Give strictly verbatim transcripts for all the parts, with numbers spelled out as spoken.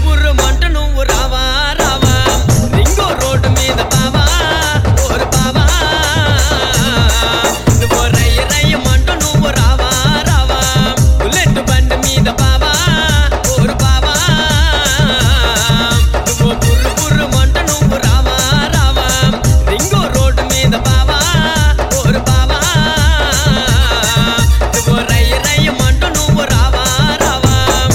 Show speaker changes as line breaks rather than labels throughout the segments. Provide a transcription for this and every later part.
బుర్రు మంట నువ్వు రావా రావా రింగో రోడ్డు మీద బావా ఓరు బావా నువ్వు రయ్య రయ్య మంట నువ్వు రావా రావా బుల్లెట్ బండి మీద బావా ఓరు బావా నువ్వు బుర్రు బుర్రు మంట నువ్వు రావా రావా రింగో రోడ్డు మీద బావా ఓరు బావా నువ్వు రయ్య రయ్య మంట నువ్వు రావా రావా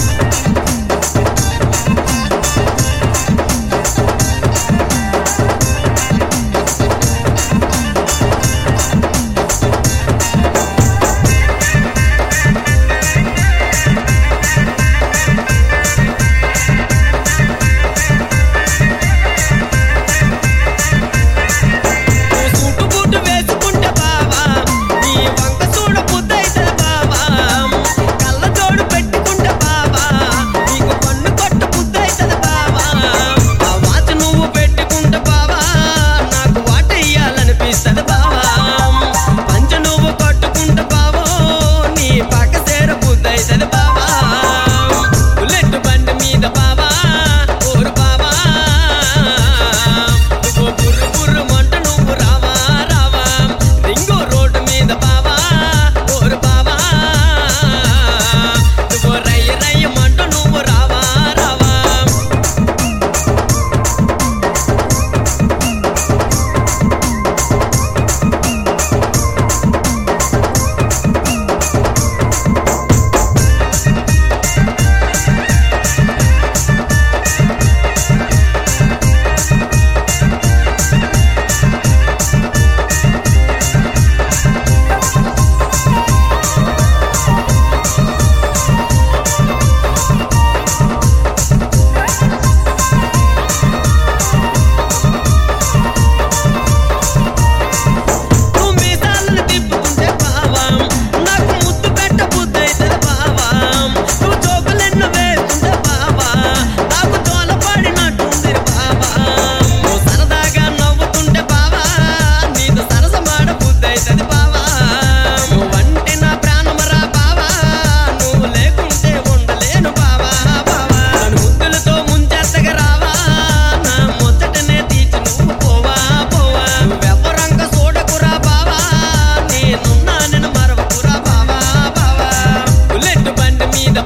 సూటు బూటు వేసుకుంటే బావా నీ వంక చూడ బుద్ధైతే బావా కళ్ళ జోడు పెట్టుకుంటే బావా నీకు కన్ను కొట్టు బుద్ధైతది బావా ఆ వాచ్ నువ్వు పెట్టుకుంటే బావా నాకు వాటేయాలనిపిస్తది బావా పంచ నువ్వు కట్టుకుంటే బావో నీ పక్క సేర బుద్ధైతది బావా బుల్లెట్ బండి మీద బావా ఓరు బావా నువ్వు బుర్రు బుర్రు మంట నువ్వు రావా రావా రింగో రోడ్డు మీద బావా ఓరు బావా నువ్వు రయ్య రయ్య మంట నువ్వు రావా రావా నువ్వు మీసాలను తిప్పుకుంటే బావా నాకు ముద్దు పెట్ట బుద్ధైతది బావా నువ్వు చోకులెన్ను వేసుకుంటే బావా నాకు తోల పడినట్టుంది బావా నువ్వు సరదాగా నవ్వుతుంటే బావా నీతో సరసమాడ బుద్ధైతది బావా నువ్వంటే నా ప్రాణమరా బావా నువ్వు లేకుంటే ఉండలేను బావా బావా నన్ను ముద్దులతో ముంచెత్తగా రావా నా ముచ్చటనే తీర్చి నువ్వు పోవా పోవా నువ్వెవ్వరంక చూడకురా బావా నేనున్నా నేను మరవకురా బావా బావా బుల్లెట్ బండి మీద